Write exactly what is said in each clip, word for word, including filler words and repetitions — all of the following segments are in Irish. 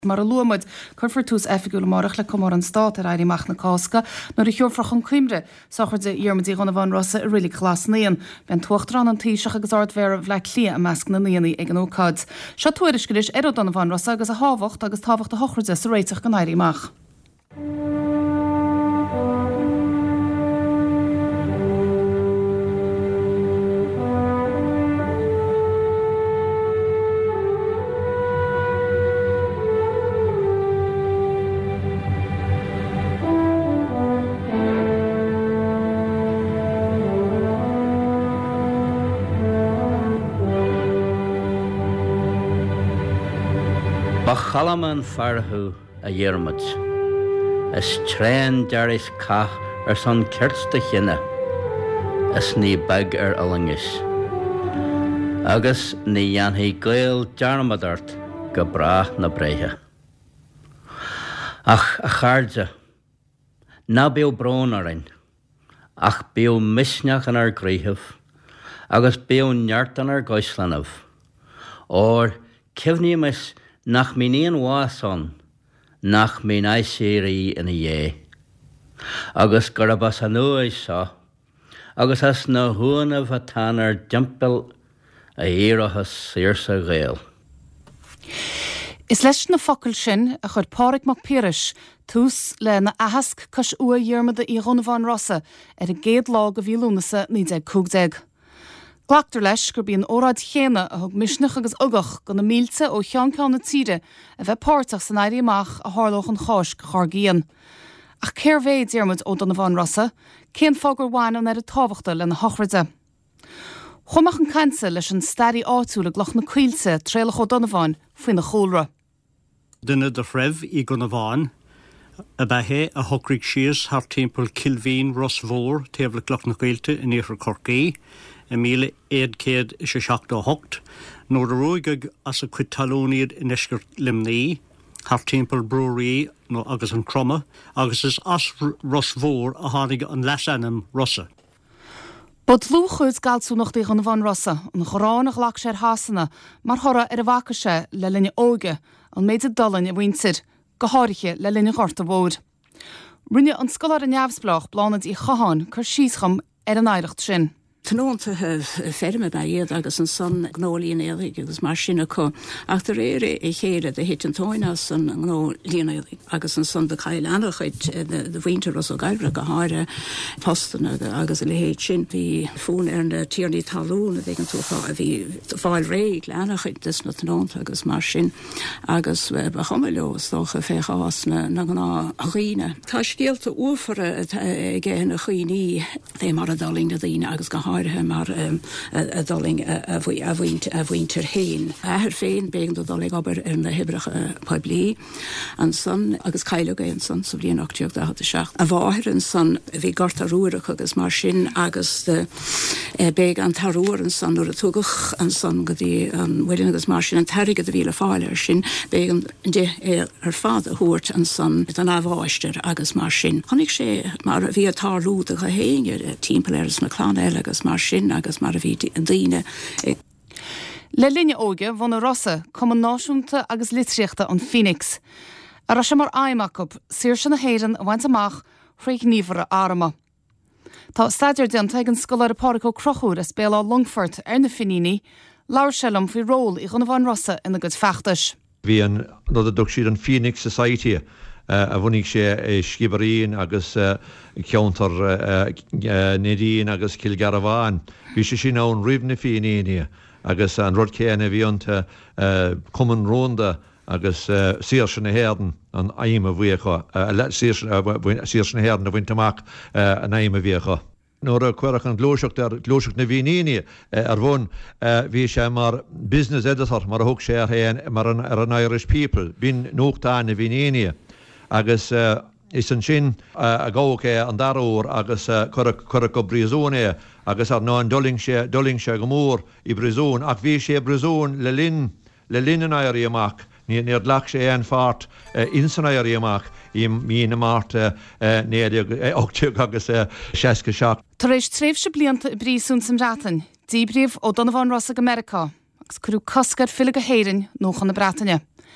Mar a luamid chuir tús efigúil marach le cumar an stát ar airí mach na cásca, nuair a thiúrfrach an cuimre, sochar de iarmadí gona bhain Rosa a rilí chlás níon, ben tuachtar an tíiseach agus ard ver a bhleich lia a measc na níonaí ag an ócáid. Se tuairisciris ar donna bhain Rosa agus a hábhacht agus tábhacht a hochraide sa réiteach gan airí mach. Ba chalaman farhu a dhearmid, is trein dearis cach ar son ceirsta chinne, is ní bag ar alangis. Agus ní anhí gael dearmadart go brach na breithe. Ach a charde, na bew brón arin, ach bew misneach an ar gríhih, agus bew neart an ar goislanah, or cifní mis nach mi níon wáson, nach mi naisírí in a dhé. Agus gurabas a nuaid sa, agus as na huanamh a tanar dimpel a éireachas sírsa gael. Is leis na focail sin a chud Pádraig Mac Piarais tús le na ahasc cos ua dhearmada í Ghona bhain Rosa ar a géad lá go bhí lúnasa ní déag cúgdeag. Glachtar leis gur bíon óráid chéine a thug misneach agus ugach go na mílte ó cheanceán na tíre a bheith páirteach san éirí amach a thárlóch an cháis go chargaíon. Ach céir bhéad dhearmad ó Donna bhain Rosa, cén fágur bhaineann ar a tábhachta le na hochraide. Chumach an cainte leis an stairí áitiúla gloch na cuilte tréalach ó Donna bhain faoin na chólra. Duine de freibh í Ghona bhain, a bethe a thocraigh sios thar timpeall Kilveen Ross Mhór taobhla gloch na cuilte in éifir Corcaí, a míle éad céad is a seacht ó hocht, nóair a roiigh as a cuid talóniad in isgur limnaí, thar timpeall Brewery nó agus an Crumma, agus is as Ross Mhór a tháinig an leis-enam Rosa. Bud lúchuid galsúnach dí Ghona bhain Rosa, an choránach lach sé ar hásanna, mar thora ar a bhaca sé le linne óge, an méid a dolan a bhaintir, go háiriche le linne chorta bhód. Rinne an scolar a neamhsblach blánad í chaán chur síoscham ar an éireacht sin. Tnónta ferme bei iad agus an son gnólíon éalaigh agus mar sinna có. Ach tar éire é chéile de hit an tóina san gnólíon éalaigh agus an son de chaile anachid de bhaintear os ó gaibhre go háire postana agus a le héad sin bhí fún ar na tíornaí talún a bhígan tú a bhí fáil réig le anachid dus na tnónta agus mar sin agus ba chomileo stocha féchás na gná riine. Tá stíalta uafara ggé na chuoiní é mar a daling na daoine agus go háirithe mar um, a, a doling a bhaintear héin. Ahar féin bégan do doling aber ar na hibricha poiblí an son agus caiilega an son sa bblion achtíocht a hata seach. A bháthir an son bhí garta rúireach agus mar sin agus de e, bég an tarúir an son nuair a tugach an son go dtí an bhfuilin agus mar sin an tarigad a bhíle fáile ar sin bégan de é ar fad a thuairt an son an ahháisteir agus mar sin. Chonig sé mar bhí a tarlúd a go héinge timpeall ar na clán eile agus mar sin agus mar a bhí daoine. Le linne óge bhana Rosa cum an náisiúnta agus litríochta an Phoenix. A ra sé mar aimach up, siar sin na héireann a bhaint amach chraigh níomhar a arama. Tá staidir den teag an scolar a Pádraig Ó Crochúr a spéalá Longford ar na Finini, leabhar selam faoi ról i Ghona bhain Rosa ina go feachtas. Bhí an nó a dúg siad an Phoenix Society a bhuaigh sé scibarín agus ceantar Nédín agus Kilgarabháin. Bhí sé sin ón roimh na Fianine agus an rud céanna bhíonanta cumann rónda agus sír sin na héardan an aimime bhuiacha, sír sin na héardan a bhainteach an aimime bhuiacha. Nóair a cuireach an glóiseacht ar glóiseacht na Bhíníine ar bhn bhí sé mar business editor mar a thug sé ar héan mar an ar an Irish People, bín nóachtáin na Bhíníine. agus uh, is an sin uh, a gáché an daróir agus chuir go bríosúné agus ar ná an doling sé doling sé go mór i bríosún ach bhí sé bríosún le lin le lin an éirí amach ní níor lech sé an fart uh, in san éirí amach i mína mát uh, néad ochtiúg agus uh, seaca seach. Tar éis tréimh se blianta i bríosún sam rátain, díbríomh ó Donna bhain Rosa America agus curú coscar fila go héireann nó chun na Bretainne.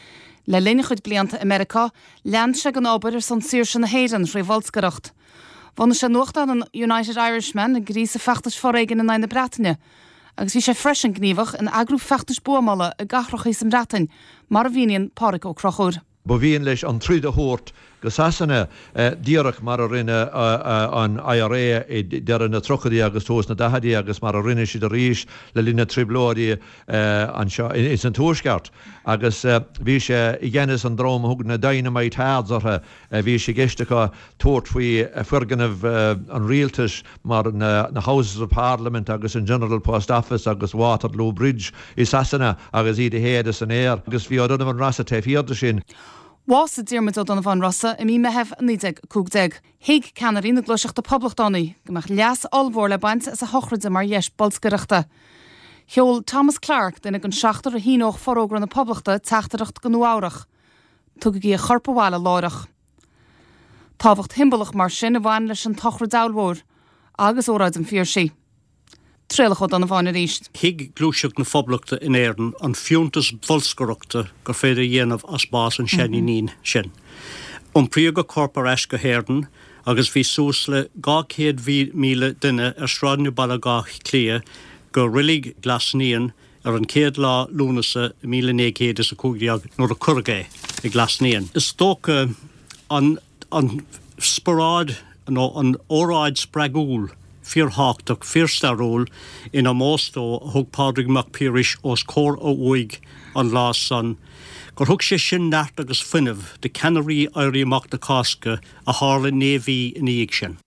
Le linne chud blianta Amerika, lean se an obair san sir sin na héan ré Volsgerecht. Wann se nocht an an United Irishman a grísa fechttas forréigen in na Bretagne. Agus bhí sé freisin gníomhach an agrú fechttas buamala a gachroch is an Bretain, mar a bhíon páric ó crochúr. Ba bhíon leis an tríd a thuirt go sasanna díarach mar a rinne an I R A dear na trochadaí agus tos na dahadaí agus mar a rinne siad a ríis le lína triblódaí is an tuaisceart. Agus bhí sé i gceannas an dróm thug na dynamite hádzartha bhí sé geistecha tuairt faoi fuirganmh an rialtas mar na Houses of Parliament agus an General Post Office agus Waterloo Bridge i sasanna agus iad a héad an air agus bhí an an rasa taobh hiarda sin. Was a Diarmid ó Donovan Rossa i mí mehef nídeg cúgdeg. Hiig canarí na gluiseach de poblachtánaí, gomach leas olmhór le baint as a hochrid mar yes bolsgereachta. Heol Thomas Clark den ag an seachtar a híoch forógra na poblachta teachtaracht go nuárach. Tug í a chorpahála láirech. Táhacht himbalach mar sin a bhain leis an tochra dáilhór, agus óráid an fíor sí. Tréalach ó Donovan a ríist. Hiig glúiseach na poblachta in éireann an fiúntas volsgereachta gur féidir dhéanamh as bás an seanní nín sin. An príomh go corpar eis go héirdan agus bhí sús le gá céad míle duine ar sráidniú balla gach clia go rilig glasníon ar an céad lá lúnasa míle nécéad is a cúgdeag nó a curgé i glasníon. Is tóca an an sporáid nó an óráid spragúil fíor háchtach fíorstaróil ina móstó thug Pádraig Mac Piarais os cór ó uig an lás san. Gur thug sé sin neart agus fuinmh de ceannarí éirí amach de casca a hála néomhí in íag sin.